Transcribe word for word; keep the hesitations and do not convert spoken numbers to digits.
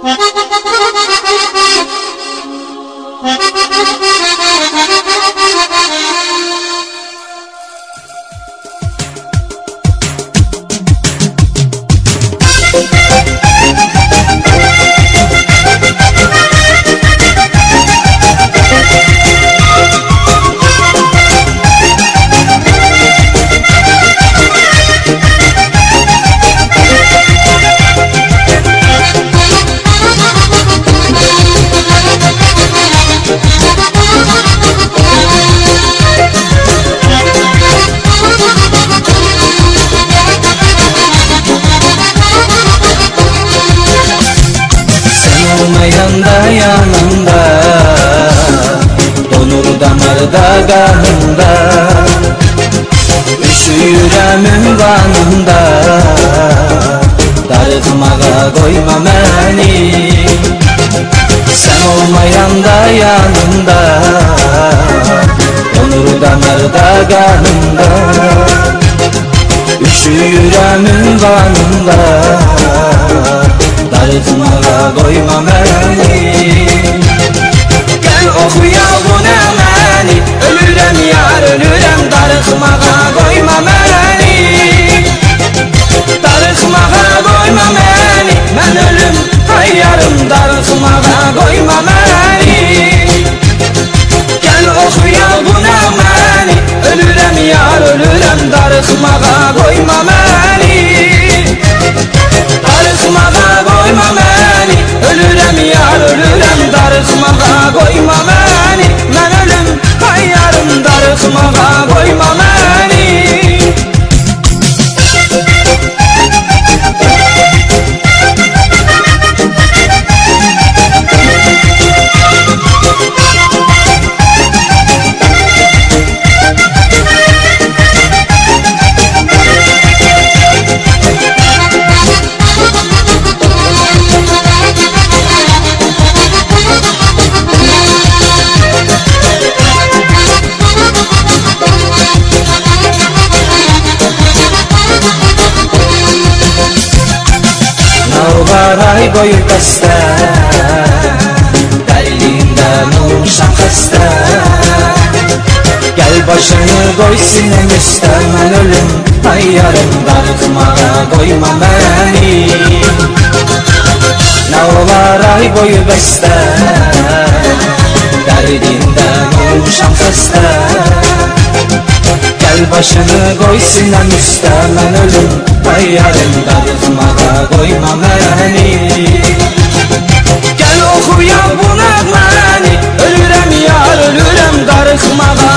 Yanında yanında donur damarda kanında, üşüyürəmin vanında, darıxmağa koyma məni. Sen olmayanda yanında donur damarda kanında, üşüyürəmin vanında, darıxmağa koyma məni. Gel oxuya bu nəməni, ölürəm yar ölürəm, darıxmağa koyma məni. Darıxmağa koyma məni, mən ölüm hayyarım, darıxmağa koyma məni. Gel oxuya bu nəməni, ölürəm yar ölürəm, darıxmağa koyma məni. Darıxmağa koyma məni, ölürəm yar ölürəm, darıxmağa koyma məni. Mən ölüm hayyarım, darıxmağa koyma məni. Ay boyu bəstə, dərliyindən olmuşam xəstə. Gəl başını qoy sinəm üstə, mən ölüm hayyarım, darıxmağa koyma məni. Nə olar ay boyu bəstə, dərdindən olmuşam xəstə. Gəl başını qoy sinəm üstə, mən ölüm hayyarım, darıxmağa koyma məni. Gel oxuya bu nəğməni, ölürəm yar ölürəm, darıxmağa